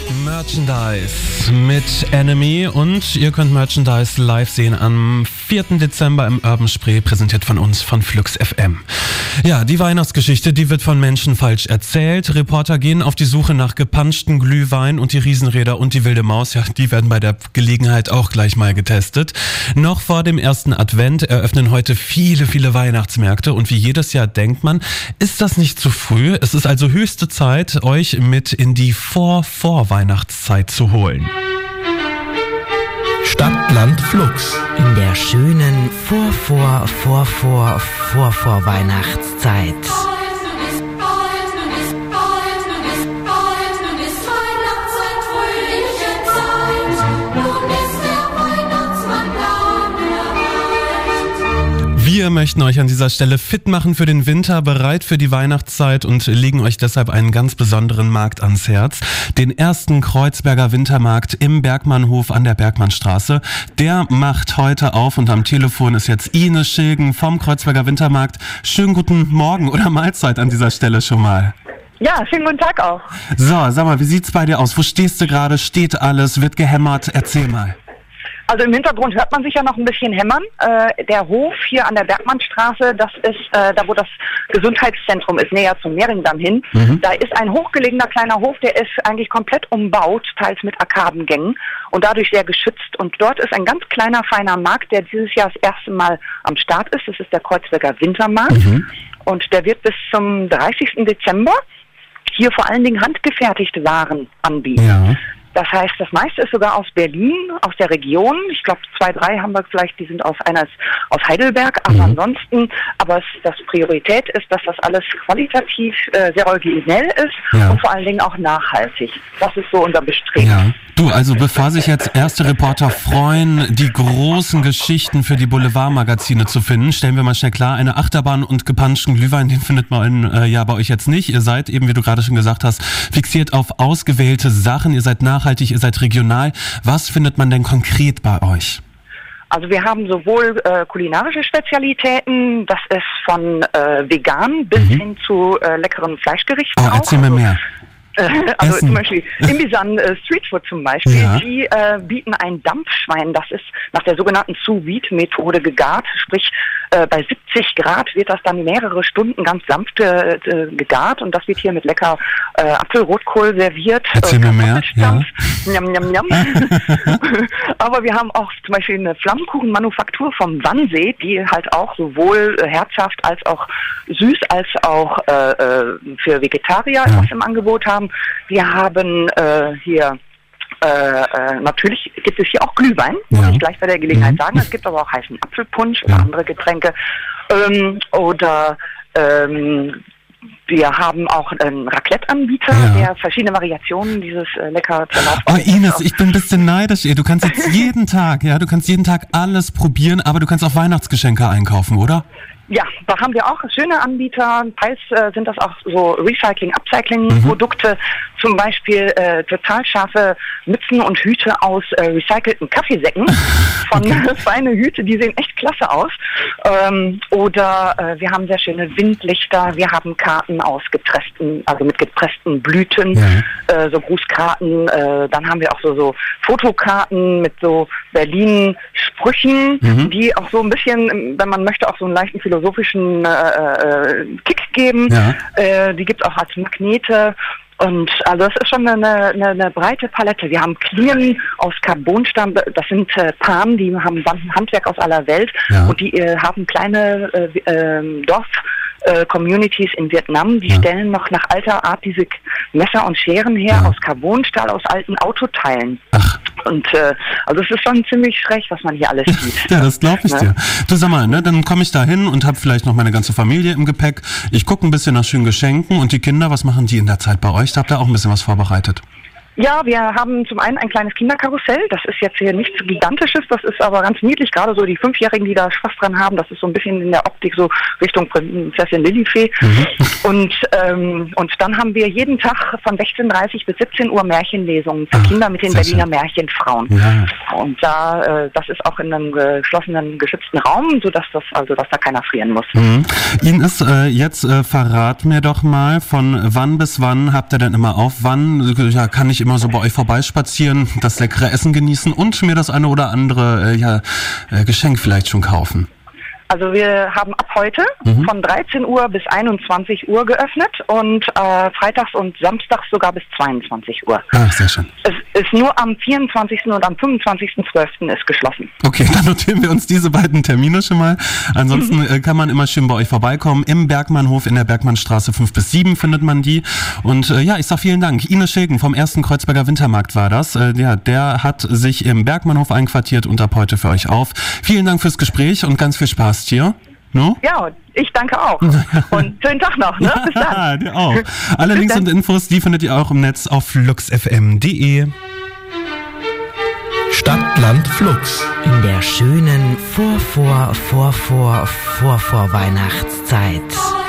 Merchandise mit Enemy und ihr könnt Merchandise live sehen am 4. Dezember im Urban Spree, präsentiert von uns von Flux FM. Ja, die Weihnachtsgeschichte, die wird von Menschen falsch erzählt. Reporter gehen auf die Suche nach gepanschten Glühwein und die Riesenräder und die wilde Maus, ja, die werden bei der Gelegenheit auch gleich mal getestet. Noch vor dem ersten Advent eröffnen heute viele Weihnachtsmärkte und wie jedes Jahr denkt man, ist das nicht zu früh? Es ist also höchste Zeit, euch mit in die Vorweihnachtszeit zu holen. Stadt, Land, Flux. In der schönen Vorweihnachtszeit. Wir möchten euch an dieser Stelle fit machen für den Winter, bereit für die Weihnachtszeit und legen euch deshalb einen ganz besonderen Markt ans Herz. Den ersten Kreuzberger Wintermarkt im Bergmannhof an der Bergmannstraße. Der macht heute auf und am Telefon ist jetzt Ines Schilgen vom Kreuzberger Wintermarkt. Schönen guten Morgen oder Mahlzeit an dieser Stelle schon mal. Ja, schönen guten Tag auch. So, sag mal, wie sieht's bei dir aus? Wo stehst du gerade? Steht alles? Wird gehämmert? Erzähl mal. Also im Hintergrund hört man sich ja noch ein bisschen hämmern. Der Hof hier an der Bergmannstraße, das ist da, wo das Gesundheitszentrum ist, näher zum Mehringdamm hin. Da ist ein hochgelegener kleiner Hof, der ist eigentlich komplett umbaut, teils mit Arkadengängen und dadurch sehr geschützt. Und dort ist ein ganz kleiner, feiner Markt, der dieses Jahr das erste Mal am Start ist. Das ist der Kreuzberger Wintermarkt. Und der wird bis zum 30. Dezember hier vor allen Dingen handgefertigte Waren anbieten. Ja. Das heißt, das meiste ist sogar aus Berlin, aus der Region. Ich glaube, 2, 3 haben wir vielleicht, die sind einer ist aus Heidelberg. Aber ansonsten, das Priorität ist, dass das alles qualitativ sehr originell ist und vor allen Dingen auch nachhaltig. Das ist so unser Bestreben. Ja. Du, also bevor sich jetzt erste Reporter freuen, die großen Geschichten für die Boulevardmagazine zu finden, stellen wir mal schnell klar, eine Achterbahn und gepanschten Glühwein, den findet man bei euch jetzt nicht. Ihr seid eben, wie du gerade schon gesagt hast, fixiert auf ausgewählte Sachen. Ihr seid nachhaltig, ihr seid regional. Was findet man denn konkret bei euch? Also wir haben sowohl kulinarische Spezialitäten, das ist von vegan bis hin zu leckeren Fleischgerichten. Oh, erzähl mir mehr. Also zum Beispiel Imbisan Streetfood zum Beispiel, die bieten ein Dampfschwein, das ist nach der sogenannten Sous-Vide-Methode gegart, sprich bei 70 Grad wird das dann mehrere Stunden ganz sanft gegart und das wird hier mit lecker Apfelrotkohl serviert. Erzähl mir mehr. Ja. Njam, njam, njam. Aber wir haben auch zum Beispiel eine Flammkuchenmanufaktur vom Wannsee, die halt auch sowohl herzhaft als auch süß als auch für Vegetarier was im Angebot haben. Wir haben hier natürlich gibt es hier auch Glühwein, muss ich gleich bei der Gelegenheit sagen. Es gibt aber auch heißen Apfelpunsch oder andere Getränke. Wir haben auch einen Raclette-Anbieter, der verschiedene Variationen dieses lecker Zerlauf. Oh Ines, ich bin ein bisschen neidisch. Du kannst jetzt jeden Tag alles probieren, aber du kannst auch Weihnachtsgeschenke einkaufen, oder? Ja, da haben wir auch schöne Anbieter. Teils sind das auch so Recycling-Upcycling-Produkte. Zum Beispiel total scharfe Mützen und Hüte aus recycelten Kaffeesäcken. Von feine Hüte, die sehen echt klasse aus. Wir haben sehr schöne Windlichter. Wir haben Karten aus mit gepressten Blüten, so Grußkarten. Dann haben wir auch so Fotokarten mit so Berlin-Sprüchen, die auch so ein bisschen, wenn man möchte, auch so einen leichten philosophischen Kick geben. Die gibt es auch als Magnete. Und also das ist schon eine breite Palette. Wir haben Klingen aus Carbonstamm, das sind Pan, die haben Handwerk aus aller Welt und die haben kleine Dorf-Communities in Vietnam, die stellen noch nach alter Art diese Messer und Scheren her aus Carbonstahl, aus alten Autoteilen. Ach. Und also es ist schon ziemlich frech, was man hier alles sieht. Ja, das glaube ich dir. Du sag mal, dann komme ich da hin und habe vielleicht noch meine ganze Familie im Gepäck. Ich gucke ein bisschen nach schönen Geschenken und die Kinder, was machen die in der Zeit bei euch? Habt ihr auch ein bisschen was vorbereitet? Ja, wir haben zum einen ein kleines Kinderkarussell. Das ist jetzt hier nichts Gigantisches, das ist aber ganz niedlich. Gerade so die 5-Jährigen, die da Spaß dran haben, das ist so ein bisschen in der Optik so Richtung Prinzessin Lilifee. Und dann haben wir jeden Tag von 16:30 bis 17 Uhr Märchenlesungen für Kinder mit den Berliner Märchenfrauen. Ja. Und das ist auch in einem geschlossenen, geschützten Raum, sodass da keiner frieren muss. Ines, jetzt verrat mir doch mal, von wann bis wann habt ihr denn immer auf? Wann kann ich immer immer so bei euch vorbeispazieren, das leckere Essen genießen und mir das eine oder andere Geschenk vielleicht schon kaufen. Also wir haben ab heute von 13 Uhr bis 21 Uhr geöffnet und freitags und samstags sogar bis 22 Uhr. Ach, sehr schön. Es ist nur am 24. und am 25.12. ist geschlossen. Okay, dann notieren wir uns diese beiden Termine schon mal. Ansonsten kann man immer schön bei euch vorbeikommen. Im Bergmannhof in der Bergmannstraße 5-7 findet man die. Und ich sag vielen Dank. Ines Schilgen vom 1. Kreuzberger Wintermarkt war das. Der hat sich im Bergmannhof einquartiert und ab heute für euch auf. Vielen Dank fürs Gespräch und ganz viel Spaß dir. No? Ja, ich danke auch. Und schönen Tag noch, ne? Bis dann. Ja, dir auch. Alle Links und Infos, die findet ihr auch im Netz auf fluxfm.de. Stadt, Land, Flux. In der schönen Vorweihnachtszeit.